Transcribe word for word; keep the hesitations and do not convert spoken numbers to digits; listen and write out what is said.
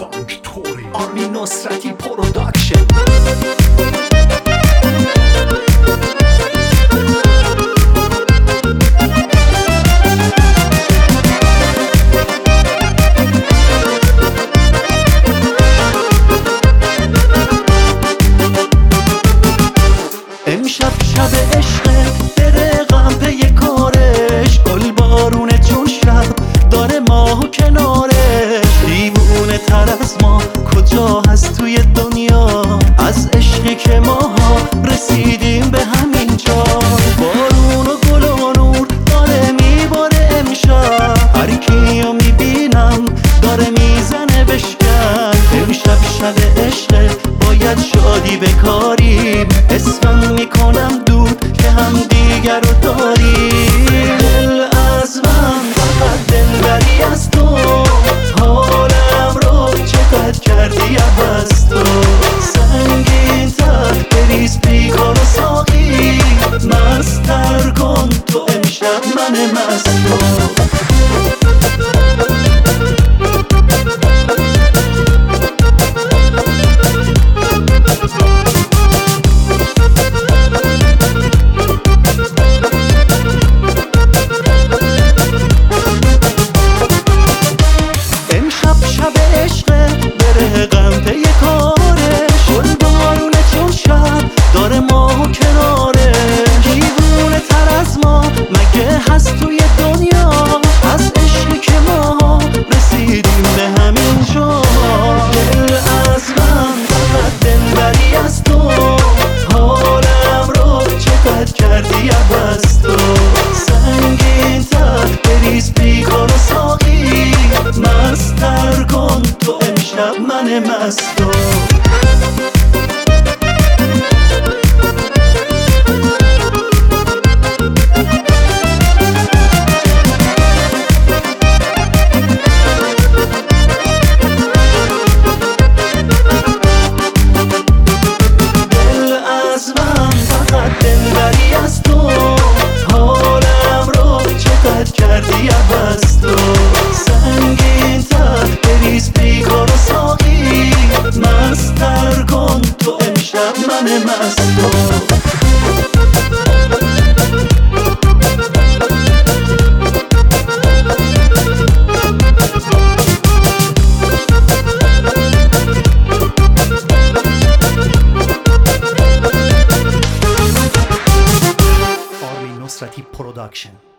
فانکتوری آرمین نصرتی پروداکشن. امشب شب عشقه درقم پی کارش، گل بارونه چون شب داره ماه و کنارش. دیوونه تر از ما کجا هست توی دنیا، از عشقی که ماها رسیدیم به همین جا. بارون و گل و نور داره میباره امشب، هر کیو میبینم داره میزنه بشکن. امشب شب عشقه باید شادی بکاریم، اسمم میکنم دود که هم دیگر رو داریم. دل از من فقط دلبری از تو، حالم رو چقدر کردی عوض تو. سنگین تر بریز پیکار و ساقی، مستر کن تو امشب من مست رو. هست توی دنیا از عشقی که ما رسیدیم به همین جا. دل از من فقط دلبری از تو، حالم رو چقدر کردی عوض تو. سنگین تر بریز پیکار و ساقی، مستر کن تو امشب من مست رو. کردی عوض تو. سنگین تر بریز پیکار و ساقی، مستر کن تو امشب من مست رو. آرمین نصرتی پروداکشن.